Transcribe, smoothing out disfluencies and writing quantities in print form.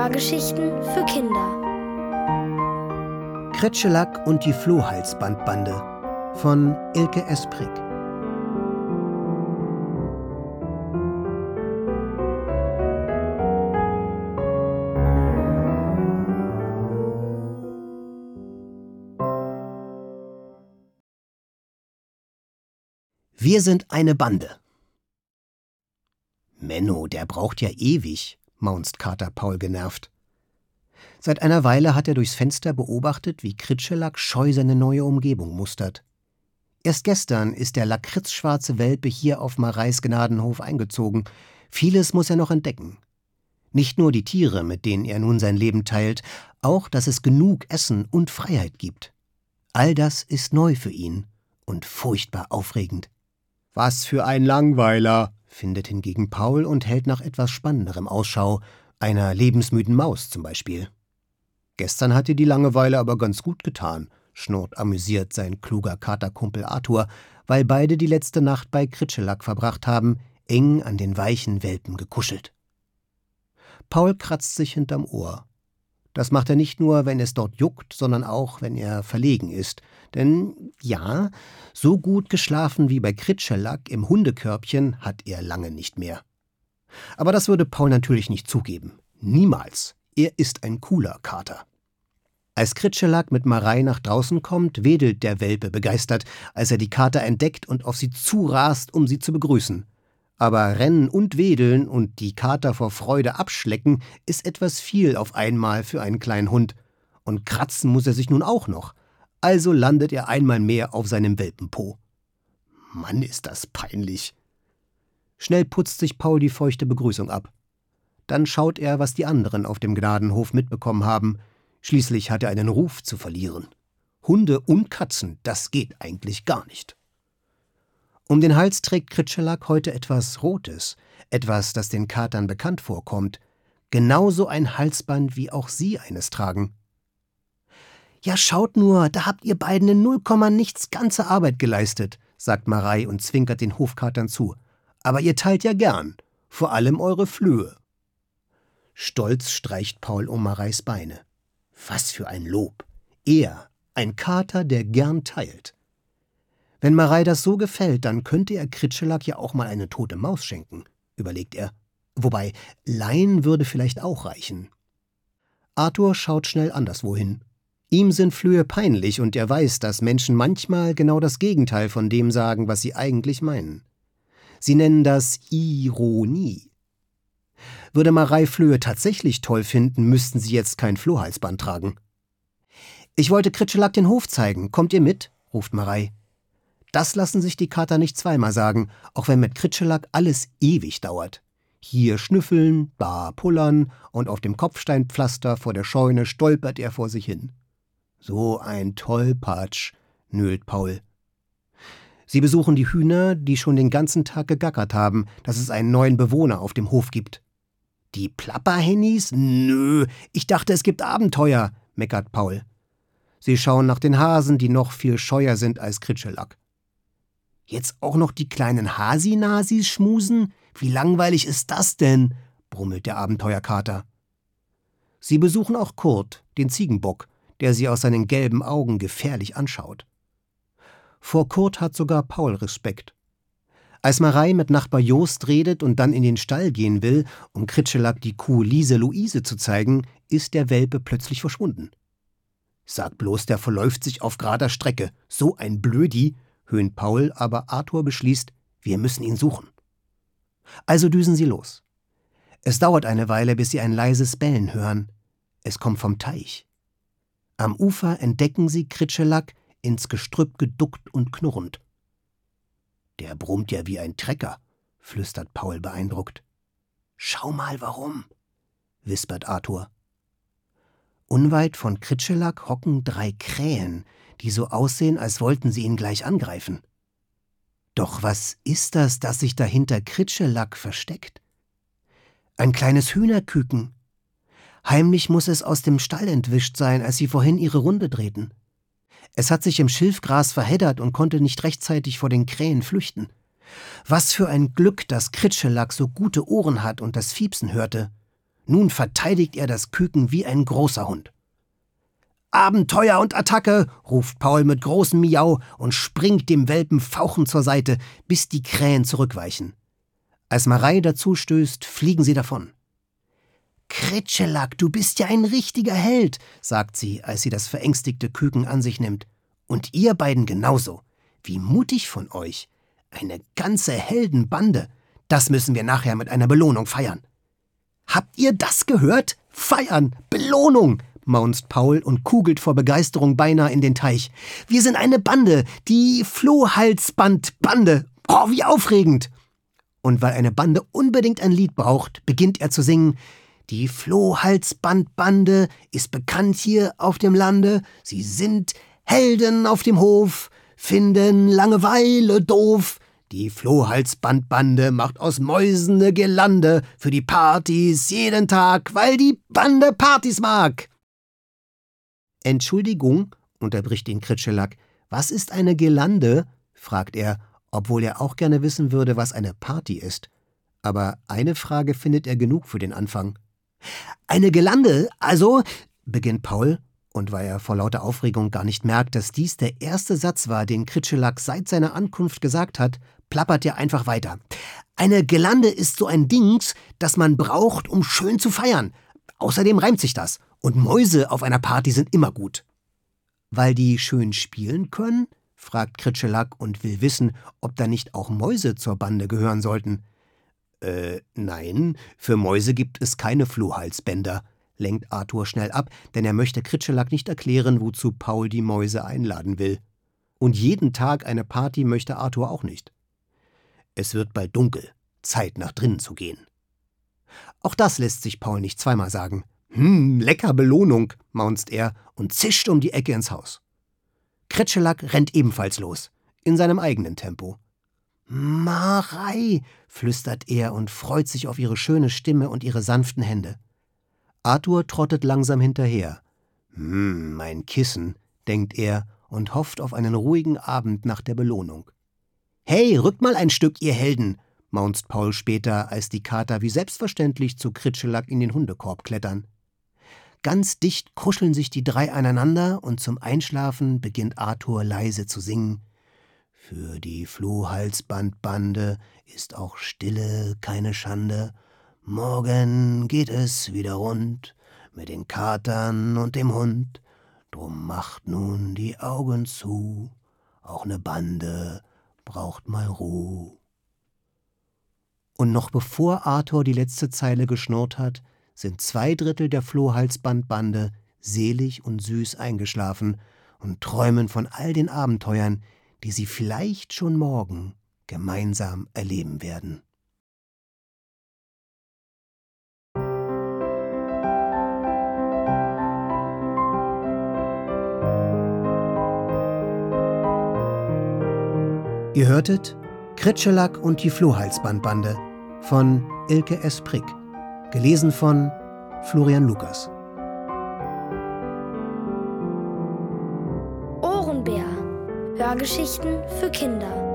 Hörgeschichten für Kinder. Kretschelack und die Flohhalsbandbande von Ilke Esprick. Wir sind eine Bande. Menno, der braucht ja ewig, maunzt Kater Paul genervt. Seit einer Weile hat er durchs Fenster beobachtet, wie Kritschelack scheu seine neue Umgebung mustert. Erst gestern ist der lakritzschwarze Welpe hier auf Mareis Gnadenhof eingezogen. Vieles muss er noch entdecken. Nicht nur die Tiere, mit denen er nun sein Leben teilt, auch, dass es genug Essen und Freiheit gibt. All das ist neu für ihn und furchtbar aufregend. »Was für ein Langweiler«, findet hingegen Paul und hält nach etwas Spannenderem Ausschau, einer lebensmüden Maus zum Beispiel. »Gestern hat dir die Langeweile aber ganz gut getan«, schnurrt amüsiert sein kluger Katerkumpel Arthur, weil beide die letzte Nacht bei Kritschelack verbracht haben, eng an den weichen Welpen gekuschelt. Paul kratzt sich hinterm Ohr. Das macht er nicht nur, wenn es dort juckt, sondern auch, wenn er verlegen ist. Denn ja, so gut geschlafen wie bei Kritschelack im Hundekörbchen hat er lange nicht mehr. Aber das würde Paul natürlich nicht zugeben. Niemals. Er ist ein cooler Kater. Als Kritschelack mit Marei nach draußen kommt, wedelt der Welpe begeistert, als er die Kater entdeckt und auf sie zurast, um sie zu begrüßen. Aber Rennen und Wedeln und die Kater vor Freude abschlecken ist etwas viel auf einmal für einen kleinen Hund. Und kratzen muss er sich nun auch noch. Also landet er einmal mehr auf seinem Welpenpo. Mann, ist das peinlich. Schnell putzt sich Paul die feuchte Begrüßung ab. Dann schaut er, was die anderen auf dem Gnadenhof mitbekommen haben. Schließlich hat er einen Ruf zu verlieren. Hunde und Katzen, das geht eigentlich gar nicht. Um den Hals trägt Kritschelack heute etwas Rotes, etwas, das den Katern bekannt vorkommt. Genauso ein Halsband, wie auch sie eines tragen. »Ja, schaut nur, da habt ihr beiden in 0, nichts ganze Arbeit geleistet«, sagt Marei und zwinkert den Hofkatern zu. »Aber ihr teilt ja gern, vor allem eure Flöhe.« Stolz streicht Paul um Mareis Beine. Was für ein Lob! Er, ein Kater, der gern teilt. Wenn Marei das so gefällt, dann könnte er Kritschelack ja auch mal eine tote Maus schenken, überlegt er. Wobei, leihen würde vielleicht auch reichen. Arthur schaut schnell anderswohin. Ihm sind Flöhe peinlich und er weiß, dass Menschen manchmal genau das Gegenteil von dem sagen, was sie eigentlich meinen. Sie nennen das Ironie. Würde Marei Flöhe tatsächlich toll finden, müssten sie jetzt kein Flohhalsband tragen. »Ich wollte Kritschelack den Hof zeigen. Kommt ihr mit?« ruft Marei. Das lassen sich die Kater nicht zweimal sagen, auch wenn mit Kritschelack alles ewig dauert. Hier schnüffeln, da pullern und auf dem Kopfsteinpflaster vor der Scheune stolpert er vor sich hin. So ein Tollpatsch, nölt Paul. Sie besuchen die Hühner, die schon den ganzen Tag gegackert haben, dass es einen neuen Bewohner auf dem Hof gibt. »Die Plapperhennies? Nö, ich dachte, es gibt Abenteuer«, meckert Paul. Sie schauen nach den Hasen, die noch viel scheuer sind als Kritschelack. »Jetzt auch noch die kleinen Hasi-Nasis schmusen? Wie langweilig ist das denn?«, brummelt der Abenteuerkater. Sie besuchen auch Kurt, den Ziegenbock, der sie aus seinen gelben Augen gefährlich anschaut. Vor Kurt hat sogar Paul Respekt. Als Marei mit Nachbar Jost redet und dann in den Stall gehen will, um Kritschelack die Kuh Lise-Luise zu zeigen, ist der Welpe plötzlich verschwunden. »Sag bloß, der verläuft sich auf gerader Strecke. So ein Blödi«, höhnt Paul, aber Arthur beschließt, wir müssen ihn suchen. Also düsen sie los. Es dauert eine Weile, bis sie ein leises Bellen hören. Es kommt vom Teich. Am Ufer entdecken sie Kritschelack, ins Gestrüpp geduckt und knurrend. »Der brummt ja wie ein Trecker«, flüstert Paul beeindruckt. »Schau mal, warum«, wispert Arthur. Unweit von Kritschelack hocken 3 Krähen, die so aussehen, als wollten sie ihn gleich angreifen. Doch was ist das sich dahinter Kritschelack versteckt? Ein kleines Hühnerküken. Heimlich muss es aus dem Stall entwischt sein, als sie vorhin ihre Runde drehten. Es hat sich im Schilfgras verheddert und konnte nicht rechtzeitig vor den Krähen flüchten. Was für ein Glück, dass Kritschelack so gute Ohren hat und das Fiepsen hörte. Nun verteidigt er das Küken wie ein großer Hund. »Abenteuer und Attacke«, ruft Paul mit großem Miau und springt dem Welpen fauchend zur Seite, bis die Krähen zurückweichen. Als Marei dazustößt, fliegen sie davon. »Kritschelack, du bist ja ein richtiger Held«, sagt sie, als sie das verängstigte Küken an sich nimmt. »Und ihr beiden genauso. Wie mutig von euch. Eine ganze Heldenbande. Das müssen wir nachher mit einer Belohnung feiern.« »Habt ihr das gehört? Feiern! Belohnung!« maunzt Paul und kugelt vor Begeisterung beinahe in den Teich. »Wir sind eine Bande, die Flohhalsbandbande. Oh, wie aufregend!« Und weil eine Bande unbedingt ein Lied braucht, beginnt er zu singen: »Die Flohhalsbandbande ist bekannt hier auf dem Lande. Sie sind Helden auf dem Hof, finden Langeweile doof. Die Flohhalsbandbande macht aus Mäusen ne Girlande für die Partys jeden Tag, weil die Bande Partys mag.« »Entschuldigung«, unterbricht ihn Kritschelack, »was ist eine Girlande?«, fragt er, obwohl er auch gerne wissen würde, was eine Party ist. Aber eine Frage findet er genug für den Anfang. »Eine Girlande, also«, beginnt Paul, und weil er vor lauter Aufregung gar nicht merkt, dass dies der erste Satz war, den Kritschelack seit seiner Ankunft gesagt hat, plappert er einfach weiter. »Eine Girlande ist so ein Dings, das man braucht, um schön zu feiern. Außerdem reimt sich das. Und Mäuse auf einer Party sind immer gut.« »Weil die schön spielen können?«, fragt Kritschelack und will wissen, ob da nicht auch Mäuse zur Bande gehören sollten. Nein, für Mäuse gibt es keine Flohhalsbänder«, lenkt Arthur schnell ab, denn er möchte Kritschelack nicht erklären, wozu Paul die Mäuse einladen will. Und jeden Tag eine Party möchte Arthur auch nicht. Es wird bald dunkel, Zeit nach drinnen zu gehen. Auch das lässt sich Paul nicht zweimal sagen. Lecker Belohnung«, maunzt er und zischt um die Ecke ins Haus. Kritschelack rennt ebenfalls los, in seinem eigenen Tempo. »Marei«, flüstert er und freut sich auf ihre schöne Stimme und ihre sanften Hände. Arthur trottet langsam hinterher. Mein Kissen«, denkt er und hofft auf einen ruhigen Abend nach der Belohnung. »Hey, rückt mal ein Stück, ihr Helden«, maunzt Paul später, als die Kater wie selbstverständlich zu Kritschelack in den Hundekorb klettern. Ganz dicht kuscheln sich die drei aneinander und zum Einschlafen beginnt Arthur leise zu singen. »Für die Flohhalsbandbande ist auch Stille keine Schande. Morgen geht es wieder rund mit den Katern und dem Hund. Drum macht nun die Augen zu, auch ne Bande braucht mal Ruh.« Und noch bevor Arthur die letzte Zeile geschnurrt hat, sind 2/3 der Flohhalsbandbande selig und süß eingeschlafen und träumen von all den Abenteuern, die sie vielleicht schon morgen gemeinsam erleben werden. Ihr hörtet Kritschelack und die Flohhalsbandbande von Ilke S. Prick, gelesen von Florian Lukas. Ohrenbär. Hörgeschichten für Kinder.